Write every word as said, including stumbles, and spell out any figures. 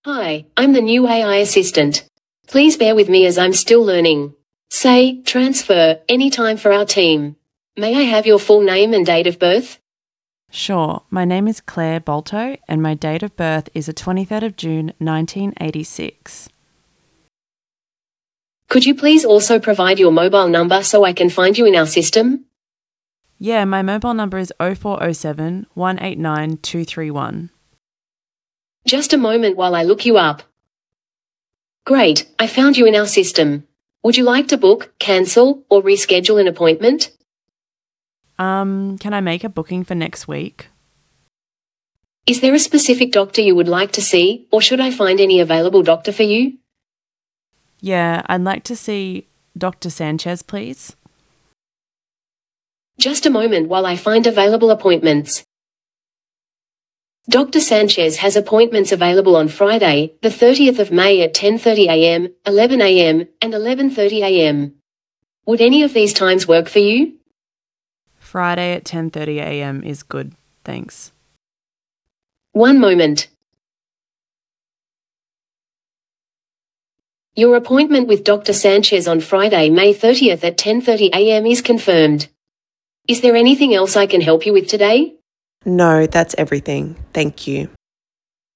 Hi, I'm the new A I assistant. Please bear with me as I'm still learning. Say, transfer, anytime for our team. May I have your full name and date of birth? Sure, my name is Claire Bolto and my date of birth is the twenty-third of June nineteen eighty-six. Could you please also provide your mobile number so I can find you in our system? Yeah, my mobile number is oh four oh seven, one eight nine, two three one. Just a moment while I look you up. Great, I found you in our system. Would you like to book, cancel, or reschedule an appointment? Um, can I make a booking for next week? Is there a specific doctor you would like to see, or should I find any available doctor for you? Yeah, I'd like to see Doctor Sanchez, please. Just a moment while I find available appointments. Doctor Sanchez has appointments available on Friday, the thirtieth of May at ten thirty a m, eleven a m, and eleven thirty a m. Would any of these times work for you? Friday at ten thirty a m is good, thanks. One moment. Your appointment with Doctor Sanchez on Friday, May thirtieth at ten thirty a m is confirmed. Is there anything else I can help you with today? No, that's everything. Thank you.